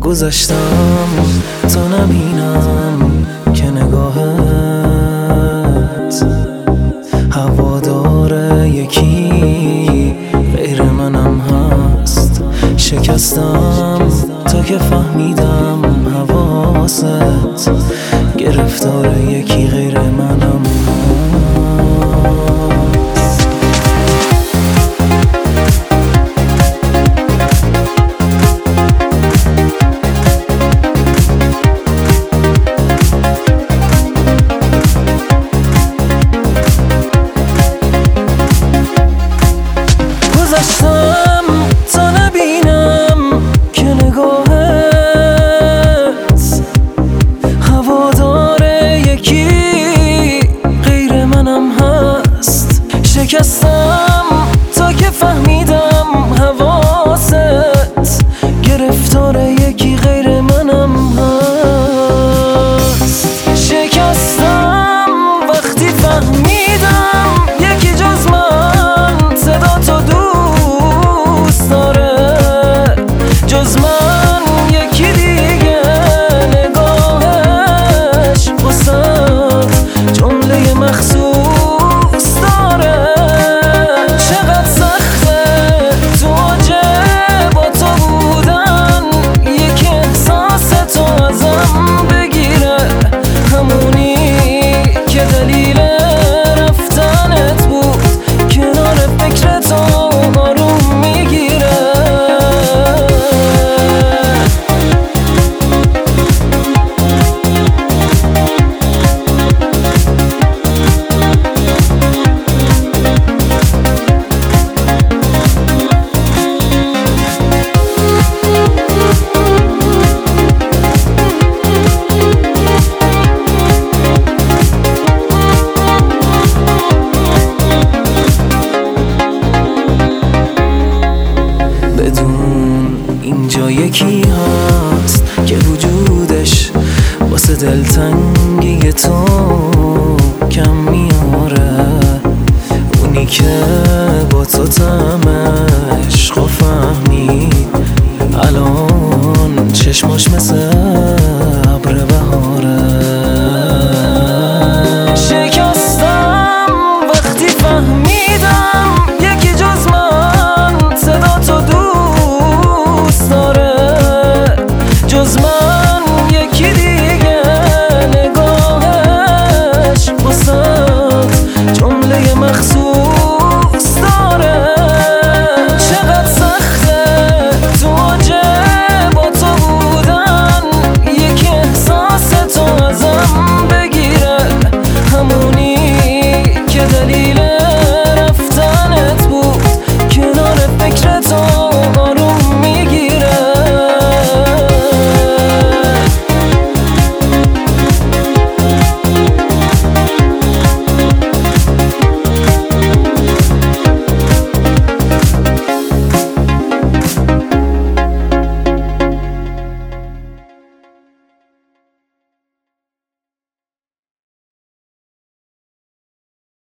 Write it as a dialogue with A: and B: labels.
A: گذشتم تا نبینم که نگاهت هوادار یکی غیر منم هست. شکستم تا که فهمیدم حواست گرفتار یکی غیر منم هست. گذشتم تا نبینم که نگاهت هوادار یکی غیر منم هست. شکستم تا که فهمیدم حواست گرفتار یکی غیر منم هست. شکستم وقتی فهمیدم یکی جز من صدا تو دوست داره، جز من یکی دیگه نگاهش واسه جمله مخصوص داره. چقدر سخته تو عجب با تو بودن، یک احساس تو ازم بگیره، همونی که دلیل رفتنت بود کنار فکر تو آروم میگیره. اینجا یکی هست که وجودش واسه دلتنگی تو کم میاره، اونی که با تو طعم عشقو فهمید الان چشماش مثل ابر بهاره. شکستم وقتی فهمیدم یکی جز من صدا تو جز من یکی دیگه نگاهش واسه جمله مخصوص داره. چقدر سخته تو عجب با تو بودن، یک احساس تو ازم بگیره، همونی که دلیل